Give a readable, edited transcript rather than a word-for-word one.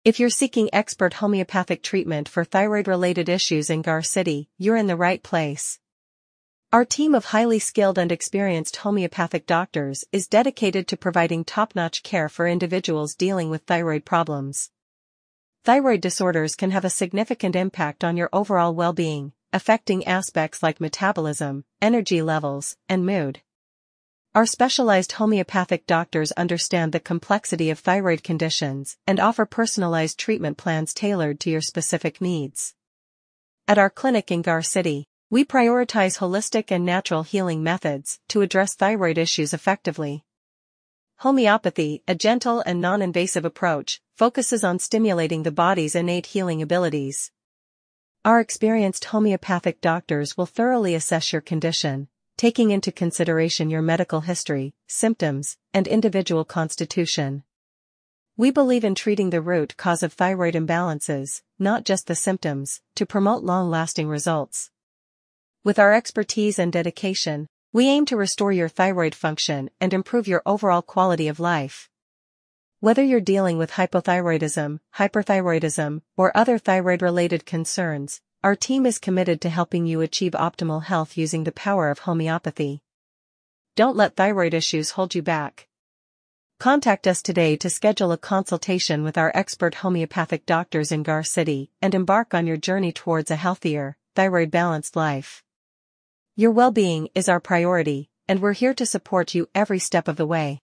If you're seeking expert homeopathic treatment for thyroid-related issues in Gar City, you're in the right place. Our team of highly skilled and experienced homeopathic doctors is dedicated to providing top-notch care for individuals dealing with thyroid problems. Thyroid disorders can have a significant impact on your overall well-being, affecting aspects like metabolism, energy levels, and mood. Our specialized homeopathic doctors understand the complexity of thyroid conditions and offer personalized treatment plans tailored to your specific needs. At our clinic in Gar City, we prioritize holistic and natural healing methods to address thyroid issues effectively. Homeopathy, a gentle and non-invasive approach, focuses on stimulating the body's innate healing abilities. Our experienced homeopathic doctors will thoroughly assess your condition, taking into consideration your medical history, symptoms, and individual constitution. We believe in treating the root cause of thyroid imbalances, not just the symptoms, to promote long-lasting results. With our expertise and dedication, we aim to restore your thyroid function and improve your overall quality of life. Whether you're dealing with hypothyroidism, hyperthyroidism, or other thyroid-related concerns, our team is committed to helping you achieve optimal health using the power of homeopathy. Don't let thyroid issues hold you back. Contact us today to schedule a consultation with our expert homeopathic doctors in Gar City and embark on your journey towards a healthier, thyroid-balanced life. Your well-being is our priority, and we're here to support you every step of the way.